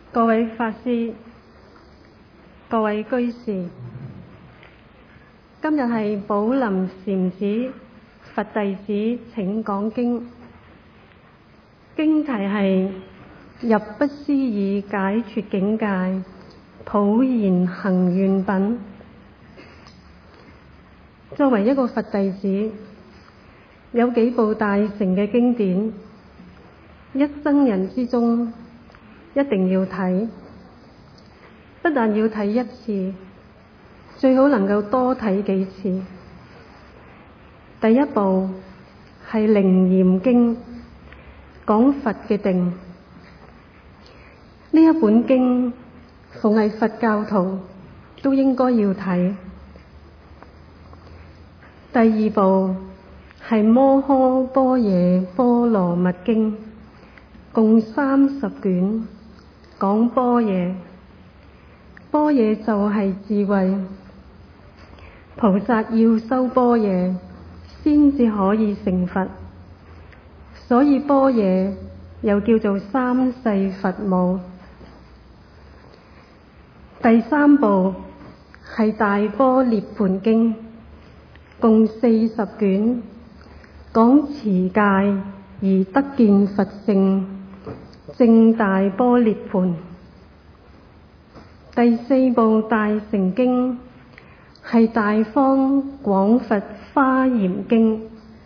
各位法師、各位居士，今日係寶林禪寺佛弟子請講經，經題係入不思議解脫境界普賢行願品。作為一個佛弟子，有幾部大乘嘅經典，一生人之中一定要睇，不但要睇一次，最好能夠多睇幾次。第一部係《楞嚴經》，講佛嘅定。呢一本經，逢係佛教徒都應該要睇。第二部係《摩訶般若波羅蜜經》，共30卷，講般若。般若就係智慧，菩薩要修般若先至可以成佛，所以般若又叫做三世佛母。第三部係《大般涅槃經》，共40卷，講持戒而得見佛性，證大般涅槃。第四部大乘經係《大方廣佛華嚴經》。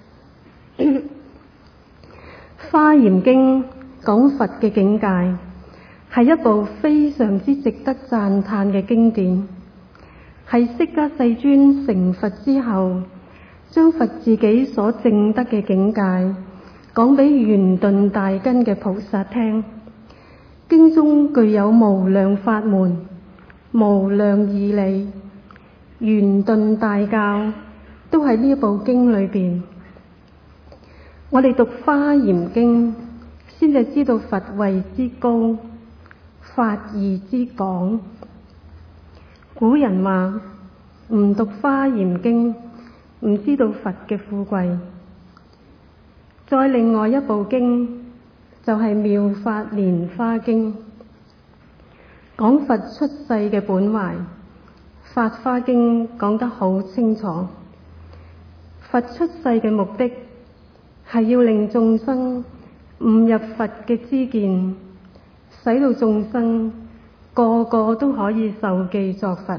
華嚴經講佛嘅境界，係一部非常之值得讚歎嘅經典，係釋迦世尊成佛之後，將佛自己所證得嘅境界講俾圓頓大根嘅菩薩聽。經中具有無量法門、無量義理，圓頓大教都喺呢一部經裏邊。我哋讀華嚴經，先至知道佛位之高，法義之廣。古人話唔讀華嚴經，唔知道佛嘅富貴。再另外一部經就係《妙法蓮華經》，講佛出世嘅本懷。法華經講得好清楚，佛出世嘅目的係要令眾生悟入佛嘅知見，使到眾生個個都可以受記作佛。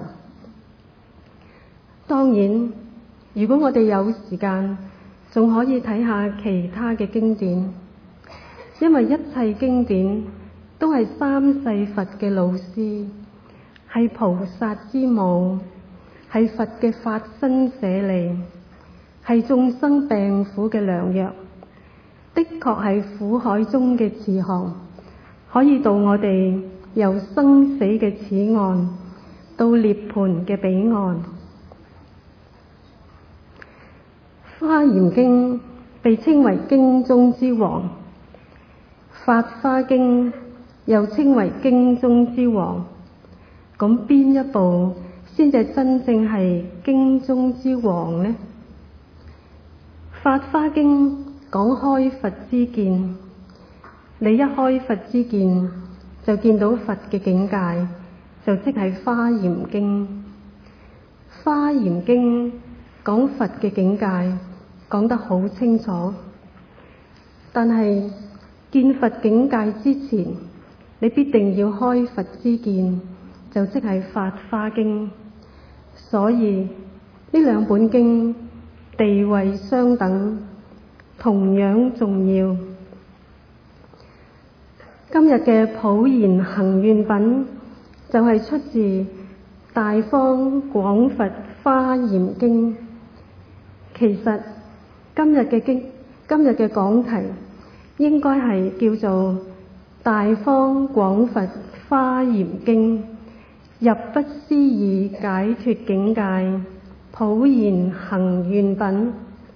當然，如果我哋有時間，仲可以睇下其他嘅經典，因為一切經典都係三世佛嘅老師，係菩薩之母，係佛嘅法身舍利，係眾生病苦嘅良藥，的確係苦海中嘅慈航，可以導我哋由生死嘅此岸到涅槃嘅彼岸。華嚴經被稱為經中之王，法華經又稱為經中之王。咁邊一部先至真正係經中之王呢？法華經講開佛之見，你一開佛之見就見到佛嘅境界，就即係華嚴經。華嚴經講佛嘅境界講得好清楚，但係見佛境界之前，你必定要開佛之見，就即係法華經。所以呢兩本經地位相等，同樣重要。今日嘅普賢行願品就係出自《大方廣佛華嚴經》。其實今日嘅講題應該係叫做《大方廣佛華嚴經》，入不思議解脫境界普賢行願品。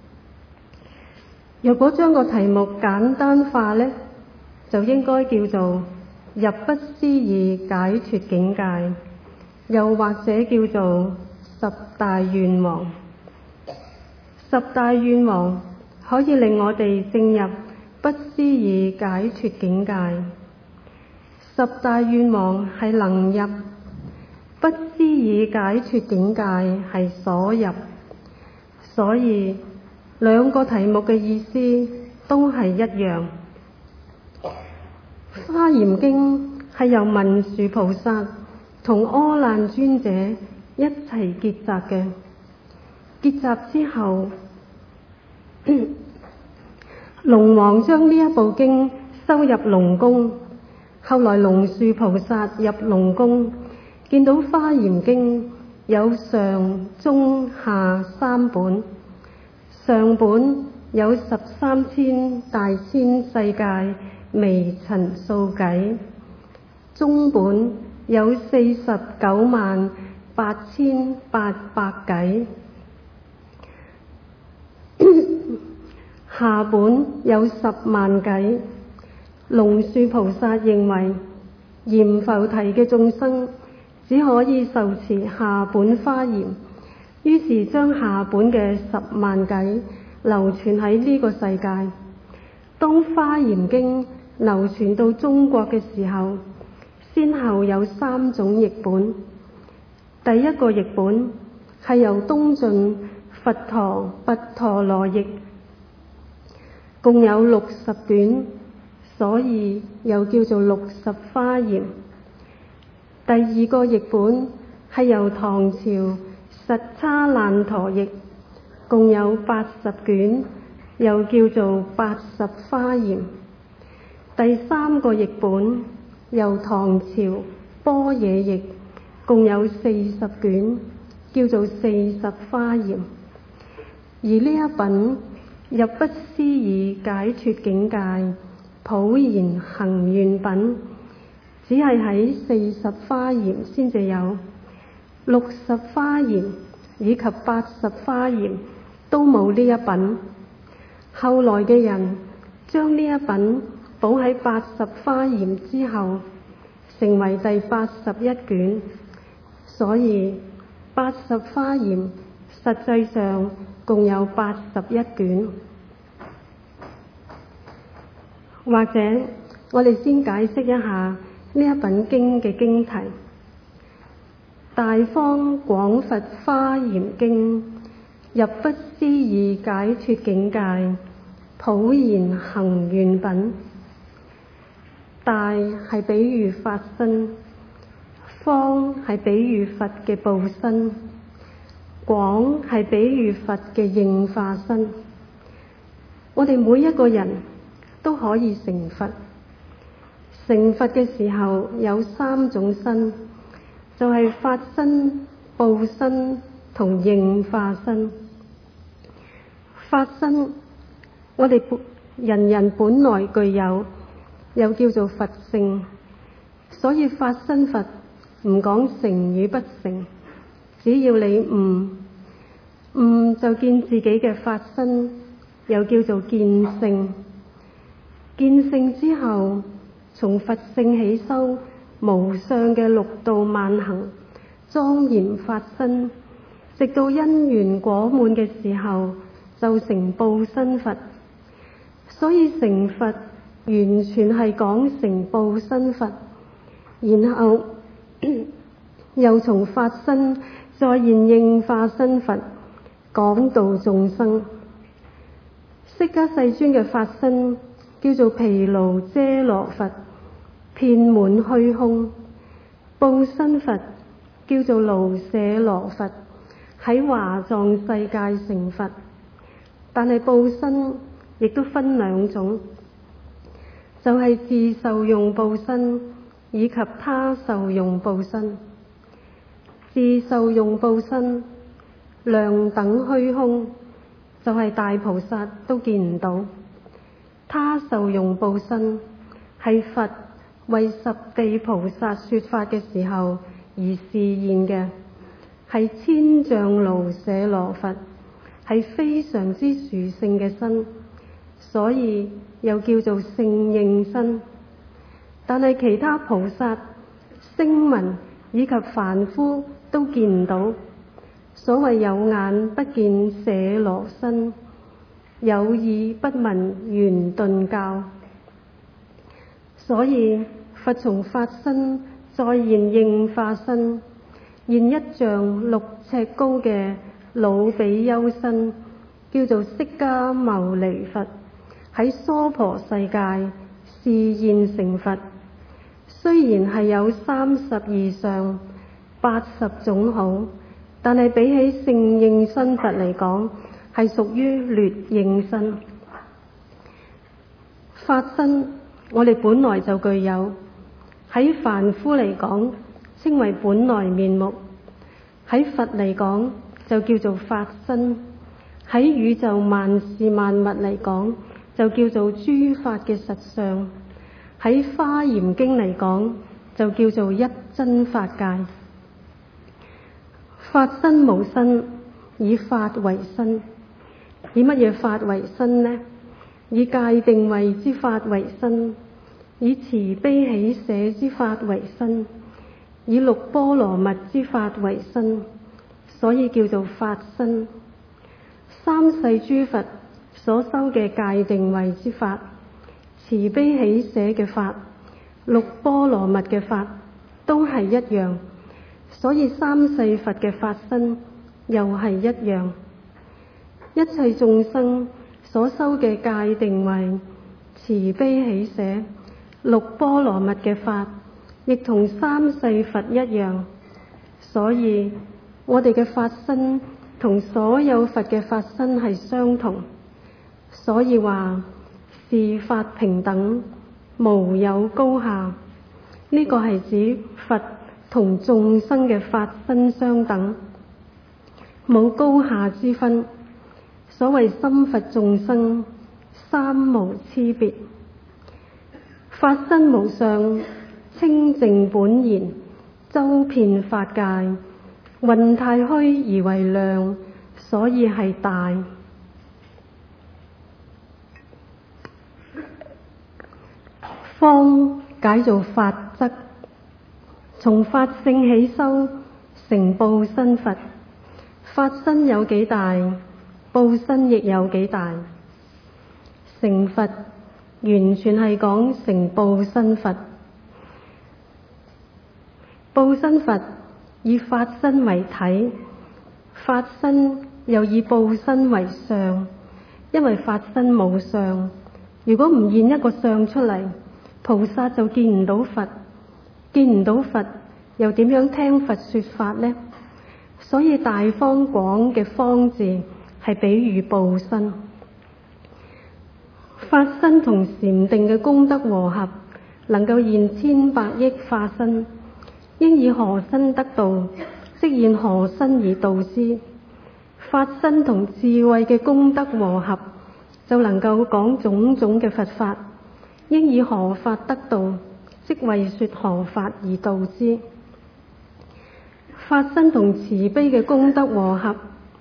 若果將個題目簡單化呢，就應該叫做入不思議解脫境界，又或者叫做十大願王。十大願王可以令我哋證入不思議解脫境界。 十大願望係能入，不思議解脫境界係所入，所以兩個題目嘅意思都係一樣。華嚴經係由文殊菩薩同阿難尊者一齊結集嘅，結集之後，龍王將呢一部經收入龍宮。後來龍樹菩薩入龍宮，見到華嚴經有上中下三本，上本有13,000大千世界微塵數計，中本有498800計，下本有10萬計。龍樹菩薩認為閻浮提嘅眾生只可以受持下本華嚴，於是將下本嘅10萬計流傳喺呢個世界。當華嚴經流傳到中國嘅時候，先後有3種譯本。第一個譯本係由東晉佛陀跋陀羅譯，共有60卷，所以又叫做60華嚴。第二個譯本係由唐朝實叉難陀譯，共有80卷，又叫做80華嚴。第三個譯本由唐朝般若譯，共有40卷，叫做40華嚴。而呢一品入不思議解脫境界普賢行願品，只係喺40華嚴先至有，60華嚴以及80華嚴都冇呢一品。後來嘅人將呢一品補喺80華嚴之後，成為第81卷，所以80華嚴實際上共有81卷。或者我哋先解釋一下呢一品經嘅經題：大方廣佛華嚴經，入不思議解脫境界普賢行願品。大係比喻法身，方係比喻佛嘅報身，廣係比喻佛嘅應化身。我哋每一個人都可以成佛。成佛嘅時候有3種身，就係法身、報身同應化身。法身我哋人人本來具有，又叫做佛性，所以法身佛唔講成與不成，只要你悟就見自己嘅法身，又叫做見性。見性之後，從佛性起修無上嘅6度萬行，莊嚴法身，直到因緣果滿嘅時候，就成報身佛。所以成佛完全係講成報身佛，然後又從法身再現應化身佛，講度眾生。釋迦世尊嘅法身叫做毗盧遮羅佛，遍滿虛空。報身佛叫做盧舍羅佛，喺華藏世界成佛。但係報身亦都分2種，就係自受用報身以及他受用報身。自受用報身量等虛空，就係大菩薩都見唔到。他受用報身係佛為十地菩薩說法嘅時候而示現嘅，係千丈盧舍羅佛，係非常之殊勝嘅身，所以又叫做勝應身。但係其他菩薩、聲聞以及凡夫都見唔到。所謂有眼不見舍羅身，有耳不聞圓頓教。所以佛佛從法身再現應化身，現一丈6尺高嘅老比丘身，叫做釋迦牟尼佛，喺娑婆世界示現成佛。雖然係有32相80種好，但係比起聖應身佛嚟講，係屬於劣應身。法身我哋本來就具有，喺凡夫嚟講稱為本來面目，喺佛嚟講就叫做法身，喺宇宙萬事萬物嚟講就叫做諸法嘅實相，喺華嚴經嚟講就叫做一真法界。法身無身，以法為身。以乜嘢法為身呢？以戒定慧之法為身，以慈悲喜捨之法為身，以六波羅蜜之法為身，所以叫做法身。三世諸佛所修嘅戒定慧之法、慈悲喜捨嘅法、六波羅蜜嘅法都係一樣，所以三世佛嘅法身又係一樣。一切眾生所修嘅戒定慧、慈悲喜捨、六波羅蜜嘅法，亦同三世佛一樣，所以我哋嘅法身同所有佛嘅法身係相同。所以話是法平等，無有高下。呢個係指佛同眾生嘅法身相等，冇高下之分。所謂心佛眾生，三無差別。法身無相，清淨本然，周遍法界，運太虛而為量，所以係大。方解做法則，從法性起修，成報身佛。法身有幾大，報身亦有幾大。成佛完全係講成報身佛。報身佛以法身為體，法身又以報身為相。因為法身冇相，如果唔現一個相出嚟，菩薩就見唔到佛，見唔到佛又點樣聽佛說法呢？所以大方廣嘅方字係比喻報身。法身同禪定嘅功德和合，能夠現千百億化身，應以何身得道，即現何身而度之。法身同智慧嘅功德和合，就能夠講種種嘅佛法，應以何法得道，即為說何法而度之。法身同慈悲嘅功德和合，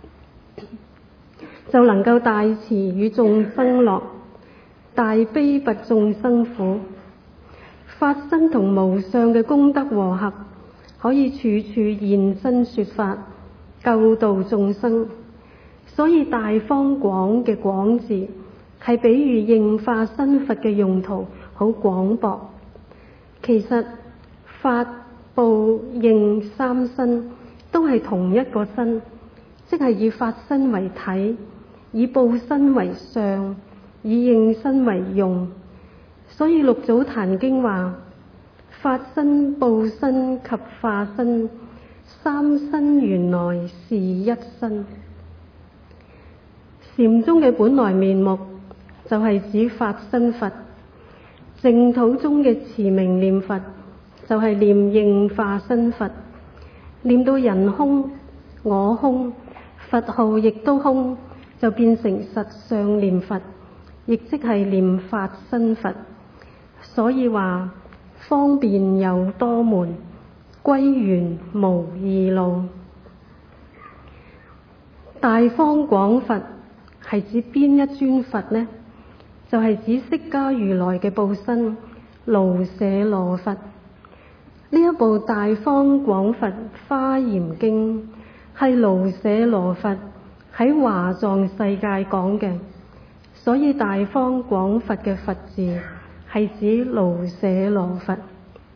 就能夠大慈與眾生樂，大悲拔眾生苦。法身同無相嘅功德和合，可以處處現身說法，救度眾生。所以大方廣嘅廣字係比喻應化身佛嘅用途好廣博。其實法報應三身都係同一個身，即係以法身為體，以報身為相，以應身為用。所以六祖壇經話：法身、報身及化身，三身原來是一身。禪宗嘅本來面目就係指法身佛，淨土中嘅持名念佛就係念應化身佛，念到人空我空，佛號亦都空，就變成實相念佛，亦即係念法身佛。所以話方便有多門，歸元無二路。大方廣佛係指邊一尊佛呢？就係指釋迦如來嘅報身盧舍羅佛。呢一部大方廣佛華嚴經係盧舍羅佛喺華藏世界講嘅，所以大方廣佛嘅佛字係指盧舍羅佛。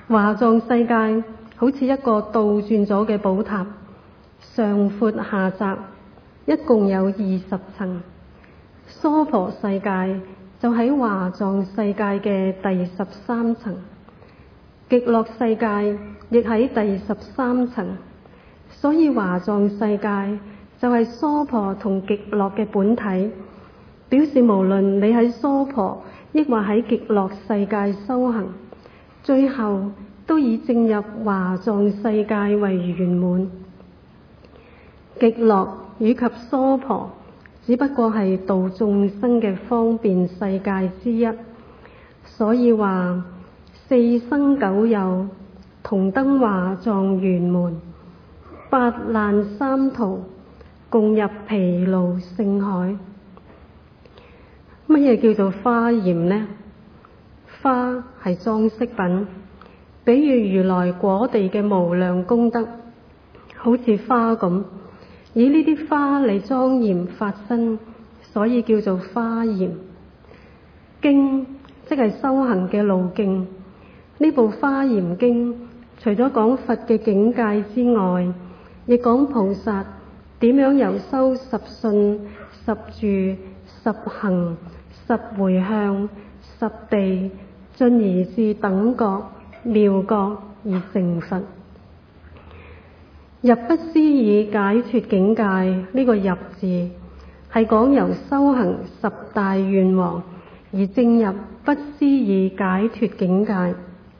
華藏世界好似一個倒轉咗嘅寶塔，上闊下窄，一共有20層。娑婆世界就喺華藏世界嘅第13層，極樂世界亦喺第13層。所以華藏世界就係娑婆同極樂嘅本體，表示無論你喺娑婆抑或喺極樂世界修行，最後都以證入華藏世界為圓滿。極樂以及娑婆只不過係度眾生嘅方便世界之一，所以話4生9有同登華藏圓門，8難3途共入毗盧聖海。乜嘢叫做華嚴呢？華係裝飾品，比喻如來果地嘅無量功德，好似花咁，以呢啲花嚟莊嚴法身，所以叫做華嚴。經即係修行嘅路徑，呢部華嚴經除咗講佛嘅境界之外，亦講菩薩點樣由修十信、十住、十行、十迴向、十地，進而至等覺、妙覺而成佛。入不思議解脫境界，呢個入字係講由修行十大願王而正入不思議解脫境界。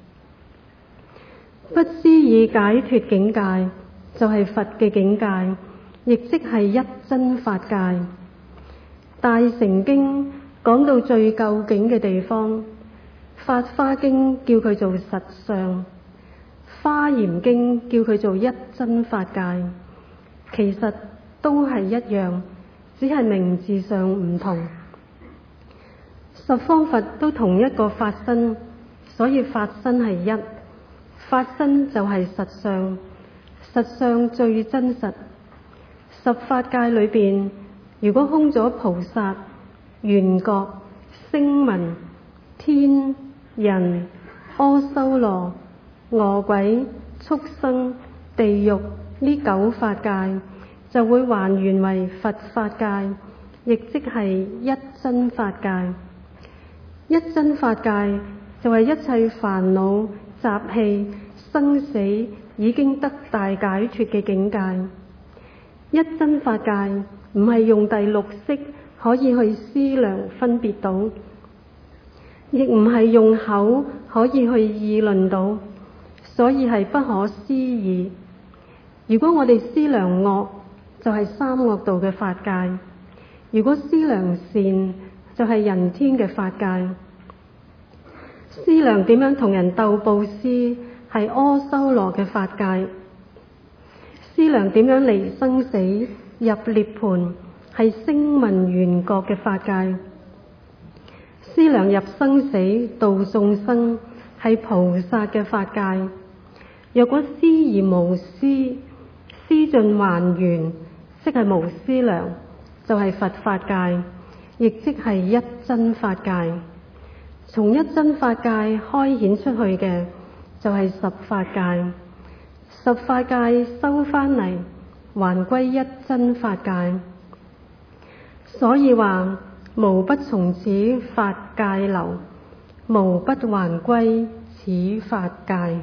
不思議解脫境界就係佛嘅境界，亦即係一真法界。大乘經講到最究竟嘅地方，法華經叫佢做實相，華嚴經叫佢做一真法界，其實都係一樣，只係名字上唔同。十方佛都同一個法身，所以法身係一，法身就係實相，實相最真實。十法界裏邊，如果空咗菩薩、緣覺、聲聞、天、人、阿修羅、餓鬼、畜生、地獄呢9法界，就會還原為佛法界，亦即係一真法界。一真法界就係一切煩惱、習氣、生死已經得大解脫嘅境界。一真法界唔係用第六識可以去思量分別到，亦唔係用口可以去議論到，所以係不可思議。如果我哋思量惡，就係三惡道嘅法界；如果思量善，就係人天嘅法界。思量點樣同人鬥布施，係阿修羅嘅法界；思量點樣離生死入涅槃，係聲聞緣覺嘅法界；思量入生死度眾生，係菩薩嘅法界。若果思而無思，思盡還原，即係無思量，就係佛法界，亦即係一真法界。從一真法界開顯出去嘅就係十法界，十法界收返嚟還歸一真法界。所以話無不從此法界流，無不還歸此法界。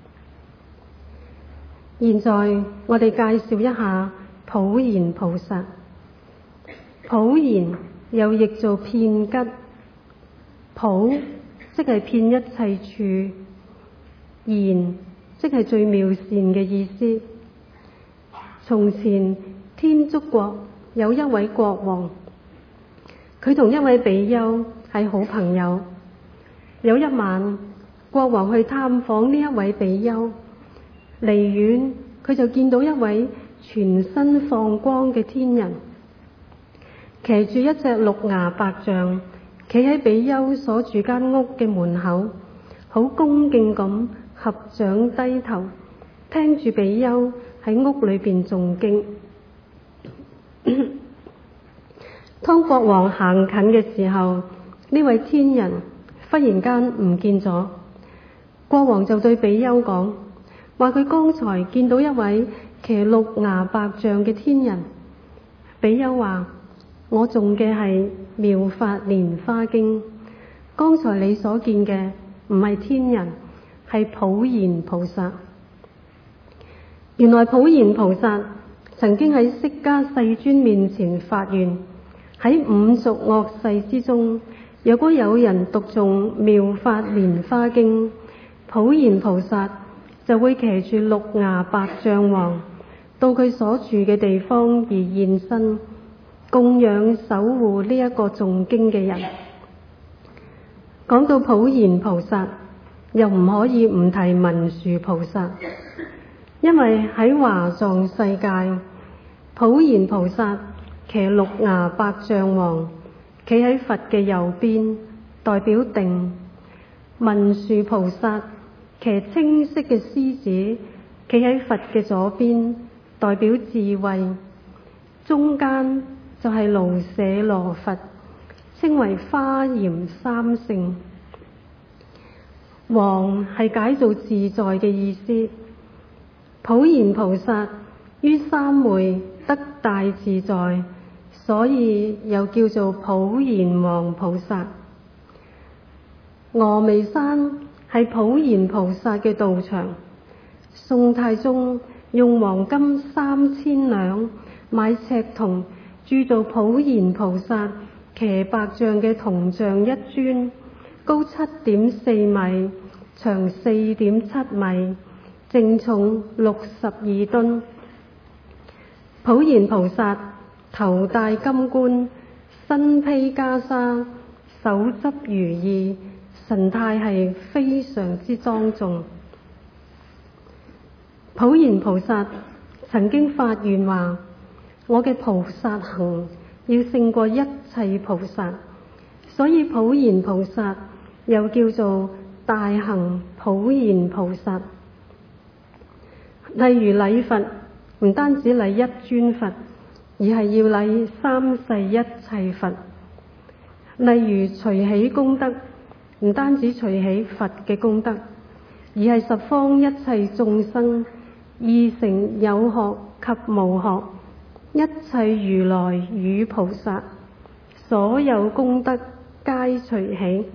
現在我哋介紹一下普賢菩薩。普賢又譯做遍吉，普即係遍一切處，賢即係最妙善嘅意思。從前天竺國有一位國王，佢同一位比丘係好朋友。有一晚，國王去探訪呢一位比丘，離遠佢就見到一位全身放光嘅天人，騎住一隻鹿牙白象，企喺比丘所住間屋嘅門口，好恭敬咁合掌低頭，聽住比丘喺屋裏邊誦經。當國王行近嘅時候，呢位天人忽然間唔見咗。 國王就對比丘講，話佢剛才見到一位騎6牙白象嘅天人。比丘話：我誦嘅係《妙法蓮華經》，剛才你所見嘅唔係天人，係普賢菩薩。原來普賢菩薩曾經喺釋迦世尊面前發願，喺5濁惡世之中，若果有人讀誦《妙法蓮華經》，普賢菩薩就會騎住6牙白象王到佢所住嘅地方而現身，供養守護呢一個誦經嘅人。講到普賢菩薩，又唔可以唔提文殊菩薩，因為喺華藏世界，普賢菩薩騎6牙白象王，企喺佛嘅右邊，代表定；文殊菩薩騎青色嘅獅子，企喺佛嘅左邊，代表智慧。中間就係盧舍羅佛，稱為華嚴三聖。王係解做自在嘅意思。普賢菩薩於三昧得大自在，所以又叫做普賢王菩薩。峨眉山係普賢菩薩嘅道場。宋太宗用黃金3000兩買赤銅鑄造普賢菩薩騎白象嘅銅像一尊，高7.4米，長4.7米，淨重62噸。普賢菩薩頭戴金冠，身披袈裟，手執如意，神態係非常之莊重。普賢菩薩曾經發願話：我嘅菩薩行要勝過一切菩薩，所以普賢菩薩又叫做大行普賢菩薩。例如禮佛，唔單止禮一尊佛，而係要禮三世一切佛。例如隨喜功德，唔單止隨喜佛嘅功德，而係十方一切眾生，意成有學及無學，一切如來與菩薩，所有功德皆隨喜。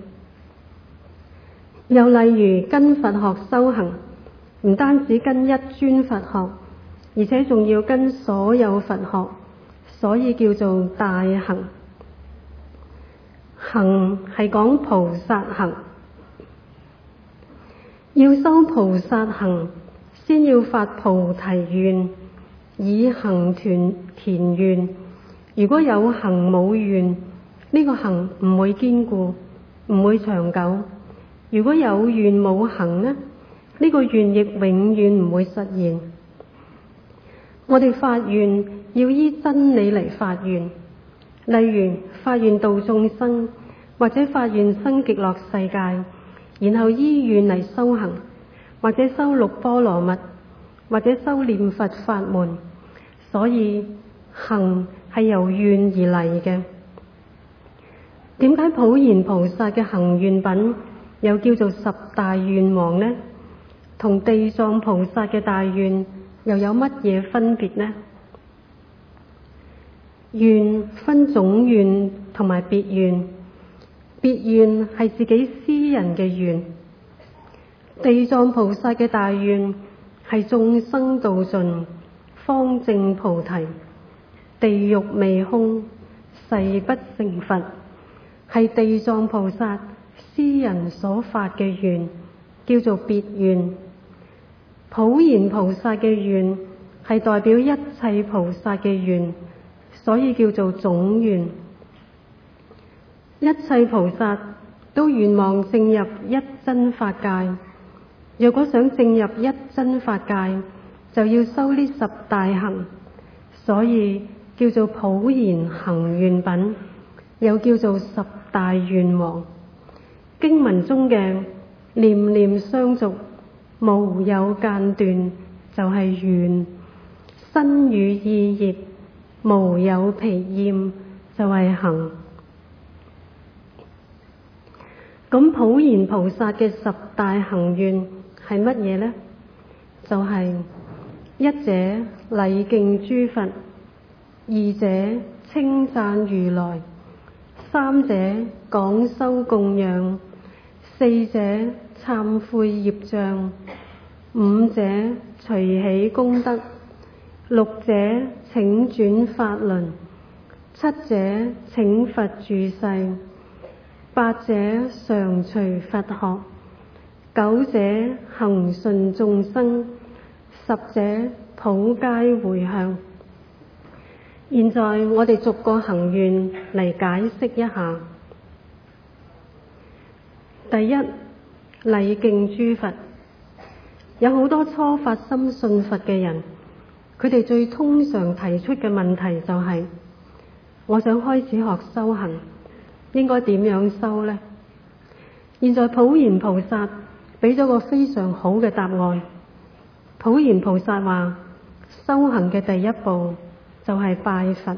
又例如跟佛學修行，唔單止跟一尊佛學，而且仲要跟所有佛學，所以叫做大行。行係講菩薩行，要修菩薩行，先要發菩提願，以行填願。如果有行冇願，呢個行唔會堅固，唔會長久。如果有願冇行呢，呢個願亦永遠唔會實現。我哋發願要依真理嚟發願，例如發願度眾生，或者發願生極樂世界，然後依願嚟修行，或者修六波羅蜜，或者修念佛法門。所以行係由願而嚟嘅。點解普賢菩薩嘅行願品又叫做十大願王呢？同地藏菩薩嘅大願又有乜嘢分別呢？願分總願同埋別願，別願係自己私人嘅願。地藏菩薩嘅大願係眾生度盡，方證菩提，地獄未空，誓不成佛，係地藏菩薩私人所發嘅願，叫做別願。普賢菩薩嘅願係代表一切菩薩嘅願，所以叫做總願。一切菩薩都願望證入一真法界，若果想證入一真法界，就要修呢十大行，所以叫做普賢行願品，又叫做十大願王。經文中嘅念念相續，無有間斷，就係願；身語意業，無有疲厭，就係行。 咁普賢菩薩嘅十大行願係乜嘢呢？就係一者禮敬諸佛，二者稱讚如來，三者廣修供養，四者懺悔業障，五者隨喜功德，六者請轉法輪，七者請佛住世，八者常隨佛學，九者恒順眾生，十者普皆迴向。現在我哋逐個行願嚟解釋一下。第一，禮敬諸佛。有好多初發心信佛嘅人，佢哋最通常提出嘅問題就係：我想開始學修行，應該點樣修呢？現在普賢菩薩俾咗個非常好嘅答案。普賢菩薩話：修行嘅第一步就係拜佛。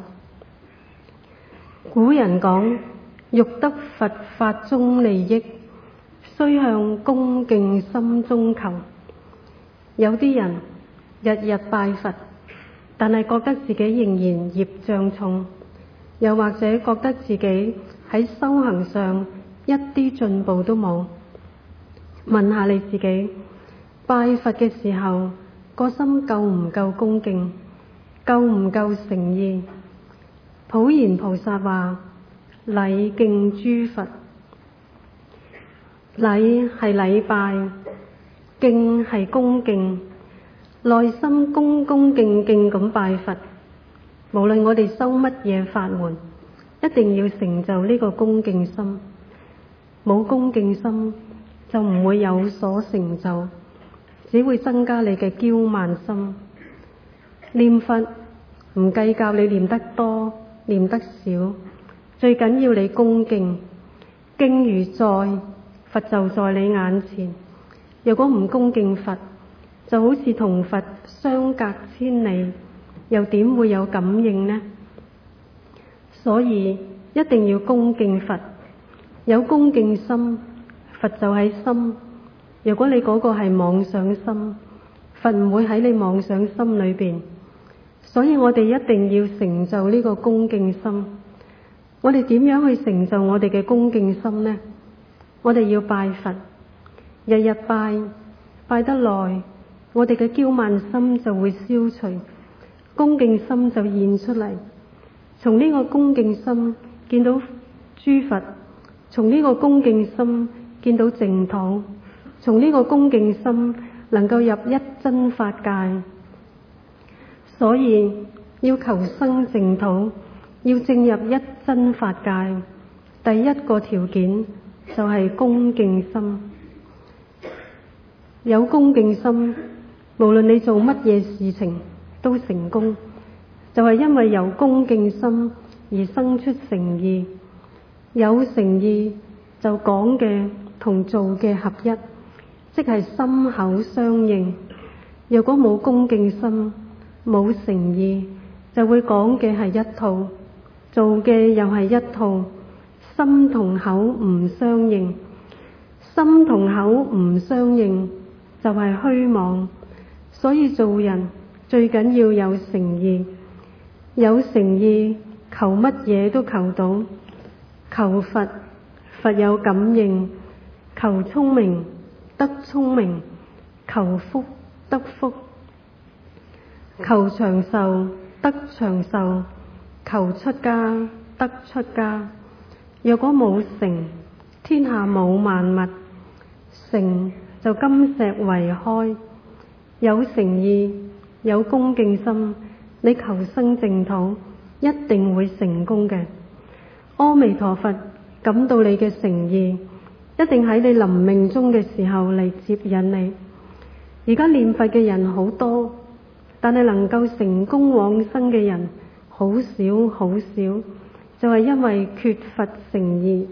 古人講：欲得佛法中利益，須向恭敬心中求。有啲人日日拜佛，但係覺得自己仍然業障重，又或者覺得自己喺修行上一啲進步都冇。問下你自己，拜佛嘅時候個心夠唔夠恭敬，夠唔夠誠意？普賢菩薩話：禮敬諸佛。禮係禮拜，敬係恭敬，內心恭恭敬敬咁拜佛。無論我哋修乜嘢法門，一定要成就呢個恭敬心。冇恭敬心就唔會有所成就，只會增加你嘅驕慢心。念佛唔計較你念得多念得少，最緊要你恭敬。敬如在，佛就在你眼前。如果唔恭敬佛，就好似同佛相隔千里，又點會有感應呢？所以一定要恭敬佛，有恭敬心，佛就喺心。如果你嗰個係妄想心，佛唔會喺你妄想心裏邊。所以我哋一定要成就呢個恭敬心。我哋點樣去成就我哋嘅恭敬心呢？我哋要拜佛，日日拜，拜得耐，我哋嘅驕慢心就會消除，恭敬心就現出嚟。從呢個恭敬心見到諸佛，從呢個恭敬心見到淨土，從呢個恭敬心能夠入一真法界。所以要求生淨土，要證入一真法界，第一個條件就係恭敬心。有恭敬心，無論你做乜嘢事情都成功，就係因為由恭敬心而生出誠意。有誠意就講嘅同做嘅合一，即係心口相應。如果冇恭敬心，冇誠意，就會講嘅係一套，做嘅又係一套，心同口唔相應。心同口唔相應就係虛妄。所以做人最緊要有誠意，有誠意求乜嘢都求到。求佛，佛有感應；求聰明，得聰明；求福，得福；求長壽，得長壽；求出家，得出家。若果冇誠，天下冇萬物。誠就金石為開。有誠意，有恭敬心，你求生淨土一定會成功嘅。阿彌陀佛感到你嘅誠意，一定喺你臨命終嘅時候嚟接引你。而家念佛嘅人好多，但係能夠成功往生嘅人好少好少，就係因為缺乏誠意。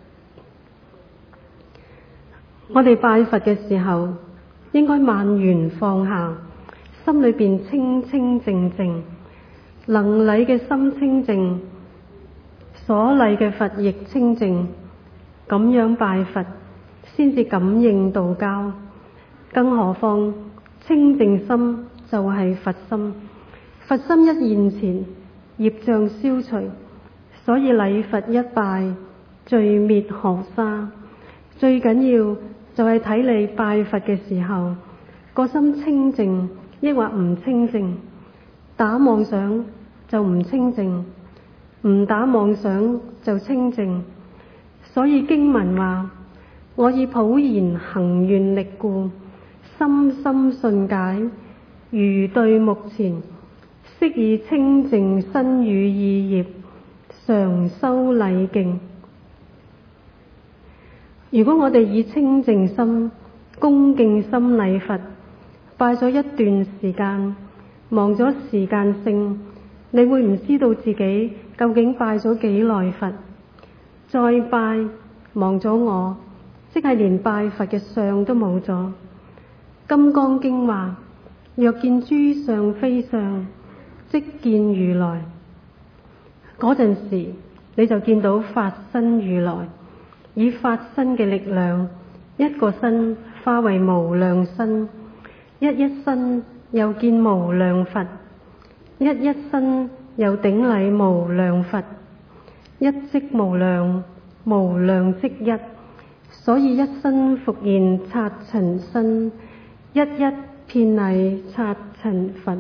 我哋拜佛嘅時候，應該萬緣放下，心裏邊清清靜靜，能禮嘅心清靜，所禮嘅佛亦清靜。 咁樣拜佛先至感應道交。更何況清淨心就係佛心，佛心一現前，業障消除，所以禮佛一拜，罪滅河沙。最緊要就係睇你拜佛嘅時候，個心清淨抑或唔清淨。打妄想就唔清淨，唔打妄想就清淨。所以經文話：我以普賢行願力故，深深信解，如對目前，悉以清淨身語意業，常修禮敬。如果我哋以清淨心、恭敬心禮佛，拜咗一段時間，忘咗時間性，你會唔知道自己究竟拜咗幾耐佛。再拜忘咗我，即係連拜佛嘅相都冇咗。金剛經話：若見諸相非相，即見如來。嗰陣時你就見到法身如來，以法身嘅力量，一個身化為無量身，一身又見無量佛，一身又頂禮無量佛，一即無量，無量即一。所以一身復現剎塵身，一遍禮剎塵佛。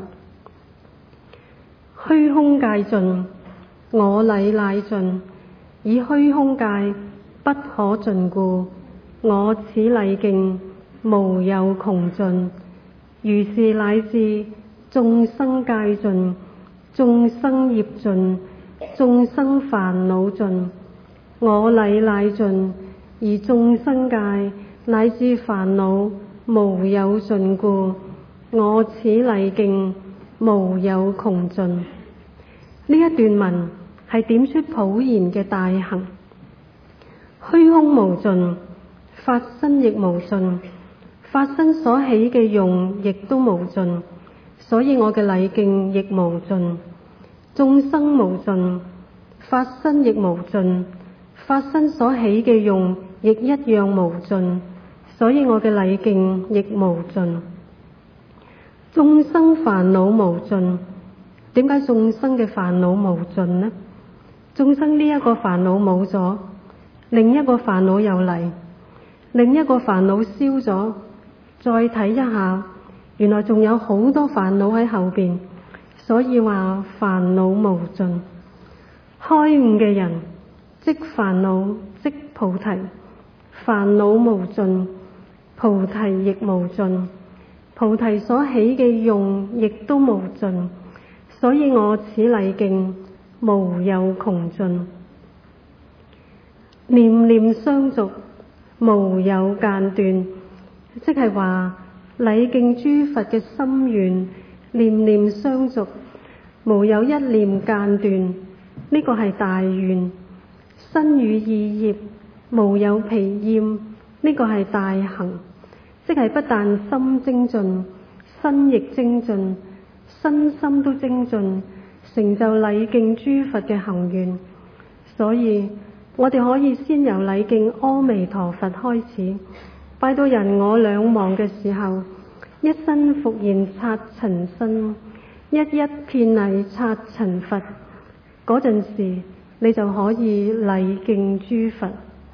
虛空界盡，我禮乃盡，以虛空界不可盡故，我此禮敬無有窮盡。如是乃至眾生界盡，眾生業盡，眾生煩惱盡，我禮乃盡，而眾生界乃至煩惱無有盡故，我此禮敬無有窮盡。呢一段文係點出普賢嘅大行。虛空無盡，法身亦無盡，法身所起嘅用亦都無盡，所以我嘅禮敬亦無盡。眾生無盡，法身亦無盡，法身所起嘅用亦一樣無盡，所以我嘅禮敬亦無盡。眾生煩惱無盡，點解眾生嘅煩惱無盡呢？眾生呢一個煩惱冇咗，另一個煩惱又嚟，另一個煩惱消咗，再睇一下，原來仲有好多煩惱喺後邊，所以話煩惱無盡。開悟嘅人即煩惱即菩提，煩惱無盡，菩提亦無盡，菩提所起嘅用亦都無盡，所以我此禮敬無有窮盡。念念相續，無有間斷，即係話禮敬諸佛嘅心願念念相續，無有一念間斷，呢個係大願。身語意業無有疲厭，呢個係大行，即係不但心精進，身亦精進，身心都精進，成就禮敬諸佛嘅行願。所以我哋可以先由禮敬阿彌陀佛開始，拜到人我兩忘嘅時候，一身復現剎塵身，一遍禮剎塵佛。嗰陣時你就可以禮敬諸佛。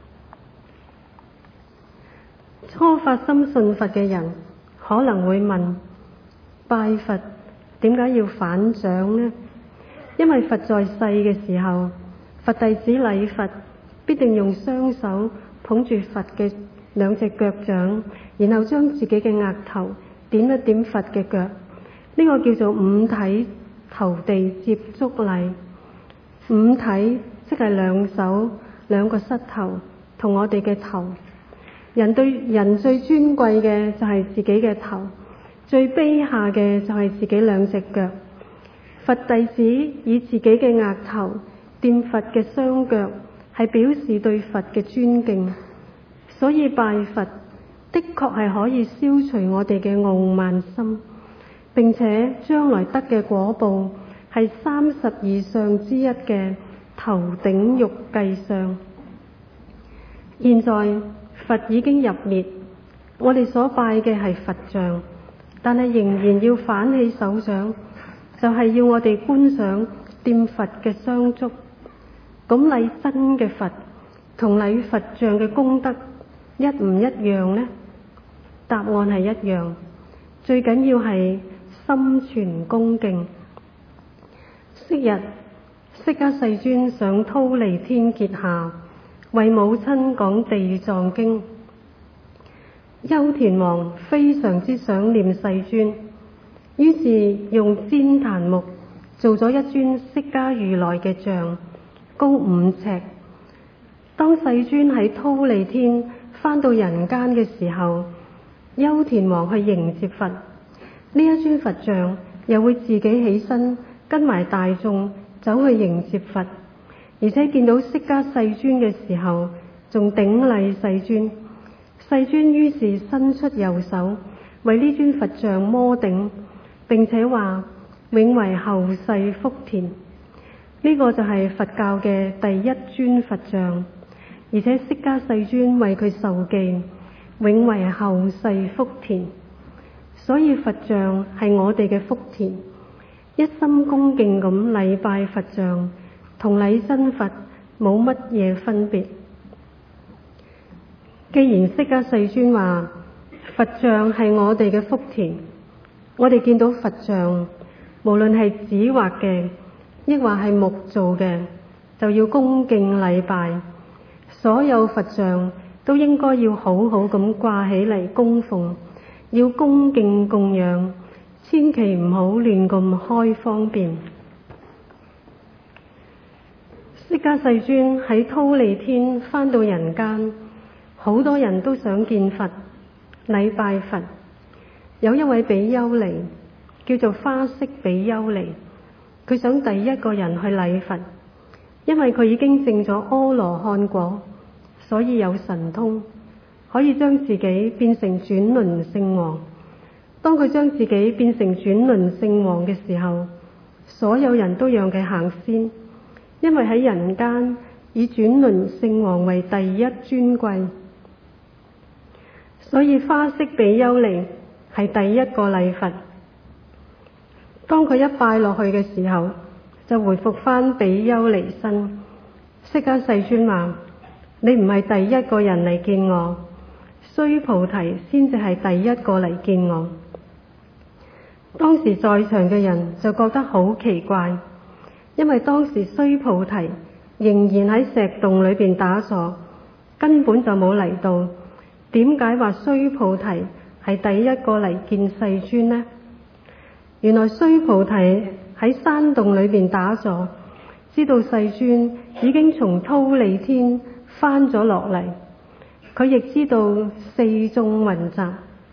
初發心信佛嘅人可能會問：拜佛點解要反掌呢？因為佛在世嘅時候，佛弟子禮佛必定用雙手捧住佛嘅兩隻腳掌，然後將自己嘅額頭點一點佛嘅腳，呢個叫做五體投地接觸禮。五體即係兩手兩個膝頭同我哋嘅頭。人對人最尊貴嘅就係自己嘅頭，最卑下嘅就係自己兩隻腳。佛弟子以自己嘅額頭掂佛嘅雙腳，係表示對佛嘅尊敬。所以拜佛的確係可以消除我哋嘅傲慢心，並且將來得嘅果報係32相之一嘅頭頂玉髻相。 現在佛已經入滅，我哋所拜嘅係佛像，但係仍然要反起手掌，就係要我哋觀想掂佛嘅相觸。咁禮真嘅佛同禮佛像嘅功德一唔一樣呢？答案係一樣，最緊要係心存恭敬。昔日釋迦世尊上忉利天結下，為母親講地藏經。優田王非常之想念世尊，於是用旃檀木做咗一尊釋迦如來嘅像，高5尺。當世尊喺忉利天返到人間嘅時候，優田王去迎接佛，呢一尊佛像又會自己起身跟埋大眾走去迎接佛，而且見到釋迦世尊嘅時候仲頂禮世尊。世尊於是伸出右手為呢尊佛像摩頂，並且話永為後世福田。呢個就係佛教嘅第一尊佛像，而且釋迦世尊為佢受記，永為後世福田。所以佛像係我哋嘅福田，一心恭敬咁禮拜佛像，同禮真佛冇乜嘢分別。既然釋迦世尊話佛像係我哋嘅福田，我哋見到佛像，無論係紙畫嘅，抑或係木做嘅，就要恭敬禮拜。所有佛像都應該要好好咁掛起嚟供奉，要恭敬供養，千祈唔好亂咁開方便。釋迦世尊喺忉利天返到人間，好多人都想見佛，禮拜佛。有一位比丘尼叫做花式比丘尼，佢想第一個人去禮佛，因為佢已經證咗阿羅漢果，所以有神通，可以將自己變成轉輪聖王。當佢將自己變成轉輪聖王嘅時候，所有人都讓佢行先，因為喺人間以轉輪聖王為第一尊貴，所以花式比丘尼係第一個禮佛。當佢一拜落去嘅時候，就回復返比丘尼身。釋迦世尊話：你唔係第一個人嚟見我，須菩提先至係第一個嚟見我。當時在場嘅人就覺得好奇怪，因為當時須菩提仍然喺石洞裏邊打坐，根本就冇嚟到。點解話須菩提係第一個嚟見世尊呢？原來須菩提喺山洞裏邊打坐，知道世尊已經從忉利天翻咗落嚟，佢亦知道四眾雲集，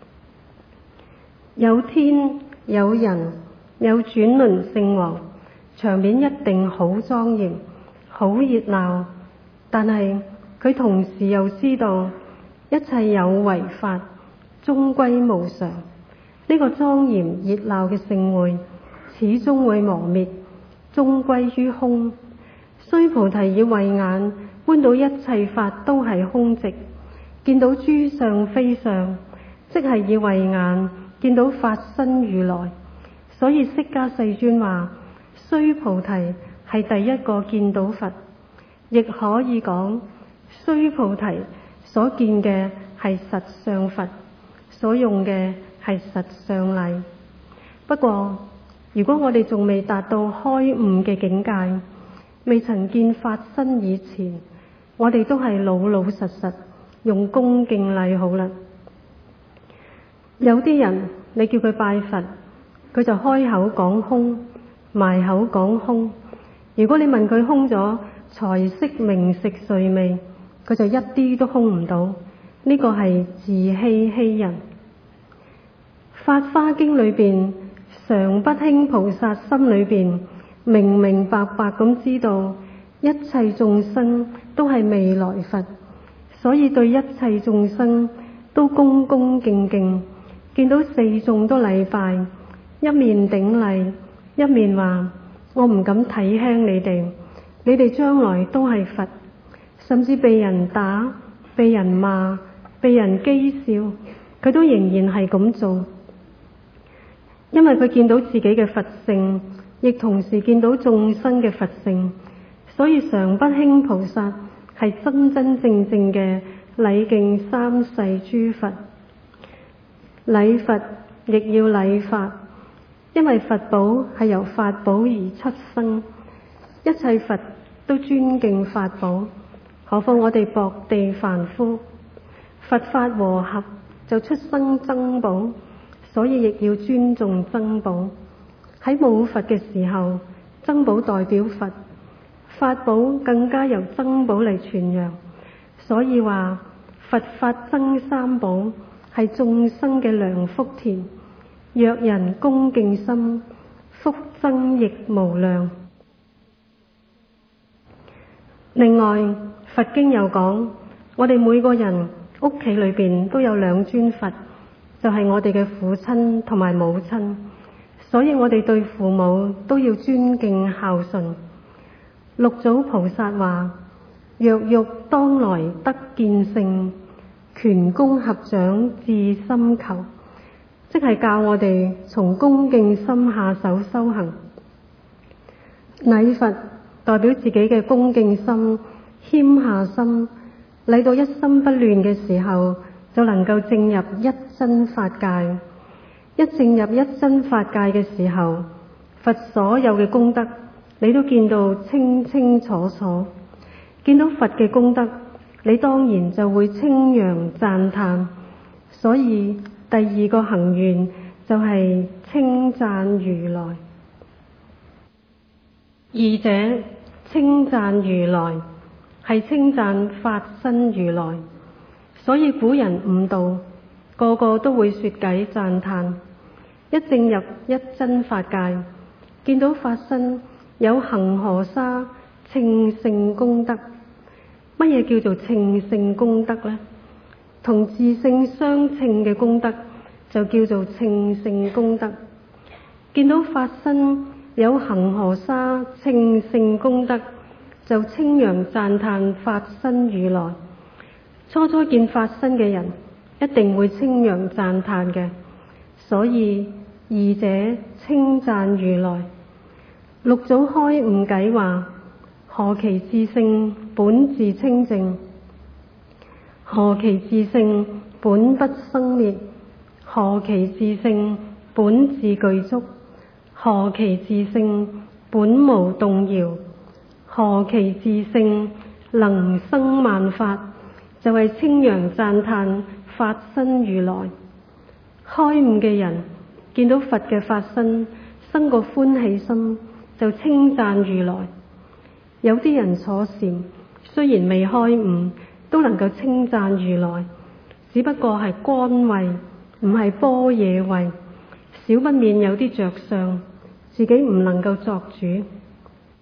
有天有人有轉輪聖王，場面一定好莊嚴好熱鬧。但係佢同時又知道一切有為法終歸無常，呢個莊嚴熱鬧嘅盛會始終會磨滅，終歸於空。須菩提以慧眼觀到一切法都係空寂，見到諸相非相，即係以慧眼見到法身如來。所以釋迦世尊話須菩提係第一個見到佛，亦可以講須菩提所見嘅係實相佛，所用嘅係實相禮。不過如果我哋仲未達到開悟嘅境界，未曾見法身以前，我哋都係老老實實用恭敬禮好啦。有啲人你叫佢拜佛，佢就開口講空，埋口講空。如果你問佢空咗財色名食睡未，佢就一啲都空唔到。呢個係自欺欺人。法華經裏邊常不輕菩薩心裏邊明明白白咁知道一切眾生都係未來佛，所以對一切眾生都恭恭敬敬，見到四眾都禮拜，一面頂禮，一面話我唔敢睇輕你哋，你哋將來都係佛，甚至被人打被人罵、被人譏笑，佢都仍然係咁做，因為佢見到自己嘅佛性，亦同時見到眾生嘅佛性，所以常不輕菩薩係真真正正嘅禮敬三世諸佛。禮佛亦要禮法，因為佛寶係由法寶而出生，一切佛都尊敬法寶，何況我哋薄地凡夫，佛法和合就出生僧寶，所以亦要尊重僧寶。喺冇佛嘅時候，僧寶代表佛，法寶更加由僧寶嚟傳揚，所以話佛法僧三寶係眾生嘅良福田，若人恭敬心，福增亦無量。另外，佛經又講，我哋每個人屋企裏邊都有兩尊佛，就係我哋嘅父親同埋母親，所以我哋對父母都要尊敬孝順。六祖菩薩話：若欲當來得見性，拳恭合掌至心求，即係教我哋從恭敬心下手修行。禮佛代表自己嘅恭敬心、謙下心，禮到一心不亂嘅時候，就能夠證入一真法界。一證入一真法界嘅時候，佛所有嘅功德，你都見到清清楚楚。見到佛嘅功德，你當然就會稱揚讚歎。所以第二個行願就係稱讚如來。二者稱讚如來係稱讚法身如來，所以古人悟道個個都會說偈讚歎。一證入一真法界，見到法身有恒河沙稱聖功德。乜嘢叫做稱聖功德呢？同自性相稱嘅功德就叫做稱聖功德。見到法身有恒河沙稱聖功德，就稱揚讚歎法身如來。初初見法身嘅人一定會稱揚讚歎嘅，所以二者稱讚如來。六祖開悟偈話：何其自性本自清淨，何其自性本不生滅，何其自性本自具足，何其自性本無動搖，何其自性能生萬法，就係稱揚讚歎法身如來。開悟嘅人見到佛嘅法身，生個歡喜心，就稱讚如來。有啲人坐禪，雖然未開悟，都能夠稱讚如來，只不過係乾慧，唔係般若慧，少不免有啲着相，自己唔能夠作主。